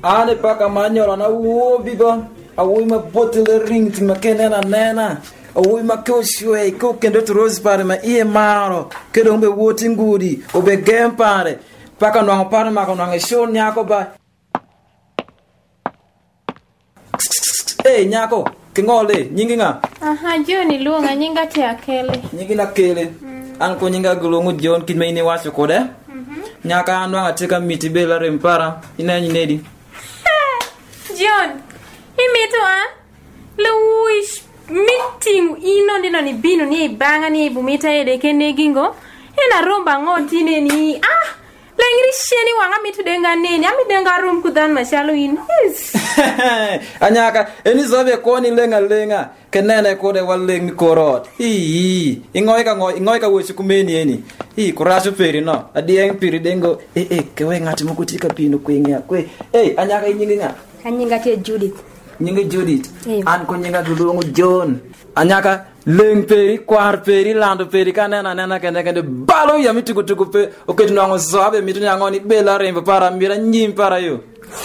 ane paka manyola na wo biba awi ma bottle ring ti makena nena awi ma ko shwe ko kendo rose pare ma ie maro kedo mbe woti ngudi obe game pare paka no pare ma ko no show nyako ba nyako kingole nyingi nga Joni luonga nyinga te akele nyingi na kele an ko nyinga gulungu John kidmeini wacho kode nyaka anwa atika miti bela rempara inanyi nedi John imito Louis meeting ino ndino ni bino ni ibanga ni ibumita ede kene gingo ina romba ngoti neni lengri sheni wanga mitu denga neni ami denga room kudan mashalo in anyaka eni zobe koni lenga kenene kode waleng korot ingoy ka wochi kumeni eni kurasho peri no adieng piri dengo kewe ngati mukutika pino kwengea kwe anyaka inyinga anyinga te Judith nyinga Judith an ko nyinga dulungu John anyaka leng peri kwar peri lando peri kanena kende balo ya mitukutuku pe oketino zobe mitu nyangoni bela remba para mira nyim para yo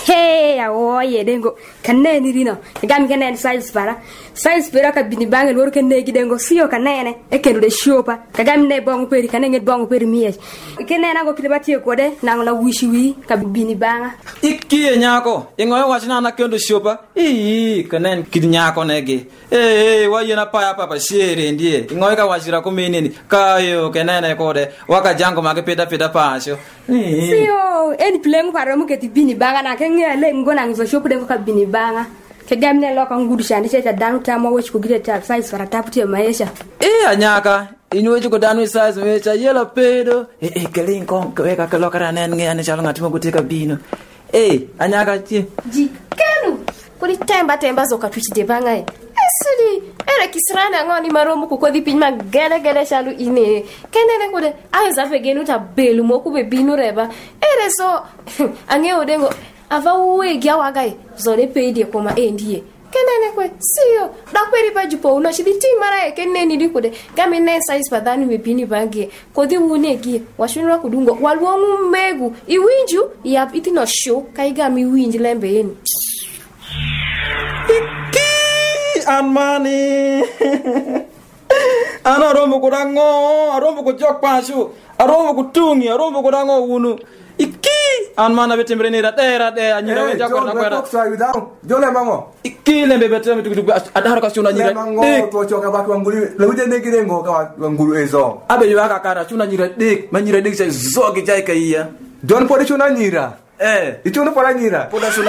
awoye dengo kanene rino gam kanene size para ka bini bangal wor kanene gidengo siyo kanene ekendo de shopa kagam ne bongo peri kanene bongo peri miye kenena go kilibati ko de nang la wishiwi ka bini banga ikkie nyako ingoy wachina na kendo shopa kanene kidnyako nege wayena papa shere ndie ingoy ka wachira kumeneni kayo kenene ko de waka jango make peda pasho siyo eni plemu para mu keti bini banga na kenge le ngona ngizo shopu de ko bini banga ke gamne lo kan gudu shande cha danu ta mo wechi ko gide ta size fara taputi maisha anyaka inwechi ko danu size mecha yelo pedo kelin kon kweka kalo karanen nge ane chalo ngati mo kutika bino anyaka ti jikanu kuri temba zo katuchi de banga esudi era kisrana ngoni maromu ko kodi pinyma gele shalu ine kenene ko de aza fegenu ta belu mo ku be binu reba ereso ange odengo ava uwe gya wagai zone pedi ko ma endie kenene ko siyo da kweri ba jupo uno shibiti mara kenene ndi ko de gamine size padani me bini bangi kodi unegi washunwa kudungo walwongu megu iwinju ya itino show kaiga mi winji lembe eni Anmani ana rombo kurango arombo kujok pashu arombo kutungi arombo kurango unu anmana betembreni rade anyira weja ko na kwera jole mango iki lembe betem tuku adara ka chuna nyira mango to choka ba kwanguli lewuje negirengo ka wangulu ezo abe yuaka kara chuna nyira dik manyira dik sai zogi jai kaiya don pode chuna nyira ichuna pora nyira poda